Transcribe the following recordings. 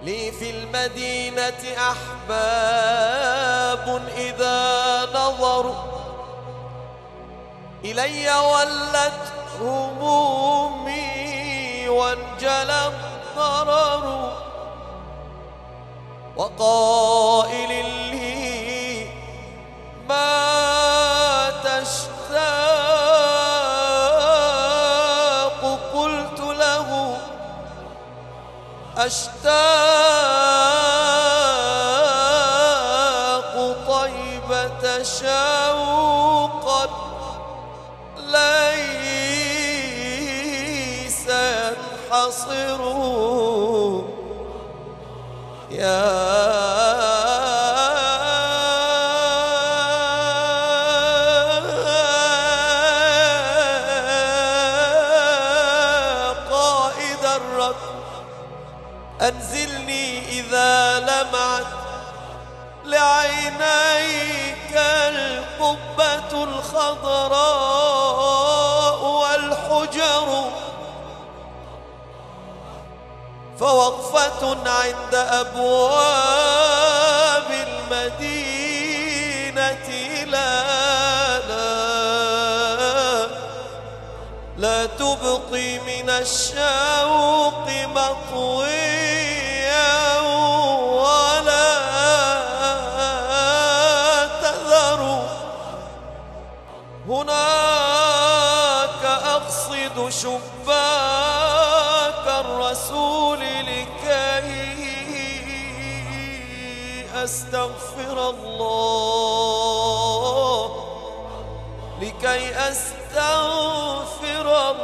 لي في المدينة أحباب إذا نظروا إلي ولت همومي وانجلى الضرر، وقائل لي ما تشتاق قلت له أشتاق طيبة شوقا ليس ينحصر يا قائد الركب أنزلني إذا لمعت لعينيك القبة الخضراء والحجر، فوقفة عند أبواب المدينة لا تبقي من الشوق مطويا ولا تذر، هناك أقصد شباك الرسول لكي أستغفر الله، لكي أستغفر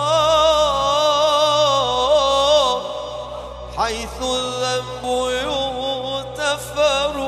الله حيث الذنب يغتفر.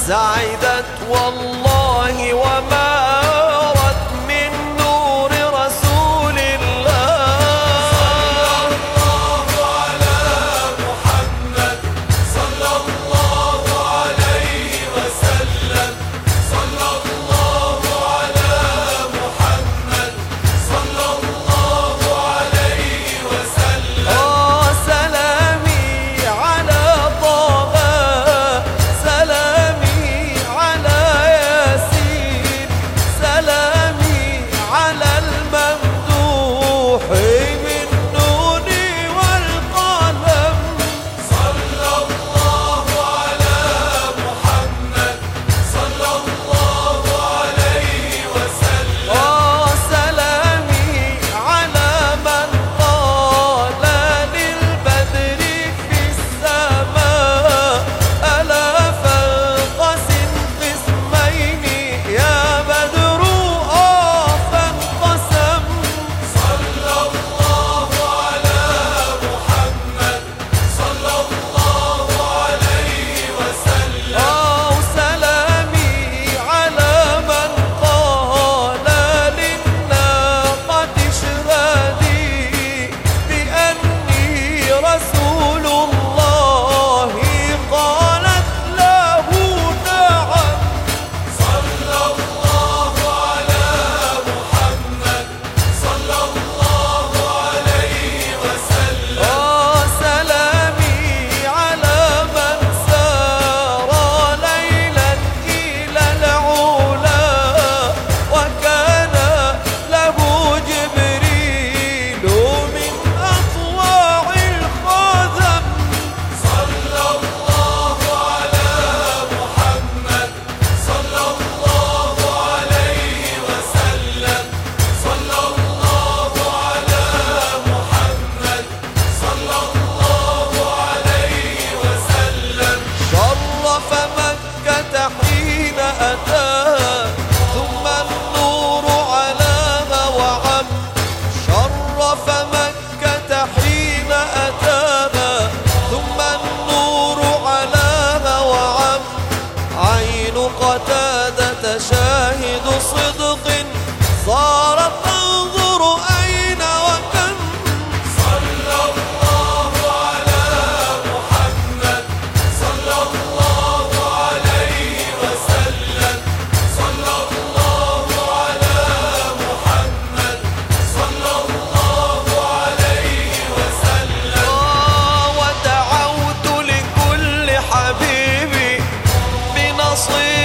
سعدت والله وما رت من نور رسول الله. صلى الله على محمد صلى الله عليه وسلم. صلى الله على محمد صلى الله عليه وسلم. سلامي على طه، سلامي على ياسين، سلامي على الممدوح بالنون والقلم. صلى الله على محمد صلى الله عليه وسلم. سلامي على من قال للبدر في السماء ألا فانقسم قسمين يا بدر فانقسم. صلى الله على محمد صلى الله عليه وسلم. سلامي على من قال للناقة اشهدي بأني رسول الله قالت له نعم. صلى الله على محمد صلى الله عليه وسلم. سلامي على من سار ليلا إلى العلا وكان له جبريل من أطواع الخزم. صلى الله على محمد صلى الله عليه وسلم. صلى الله على محمد صلى الله عليه وسلم. شرف مكة حين أتاها ثم النور علاها وعم. شرف مكة حين أتاها ثم النور علاها وعم. عين قتادة شاهد صدق صارت تنظر أين وكم. صلى الله على محمد صلى الله عليه وسلم. صلى الله على محمد صلى الله عليه وسلم. ودعوت لكل حبيبي بنصيب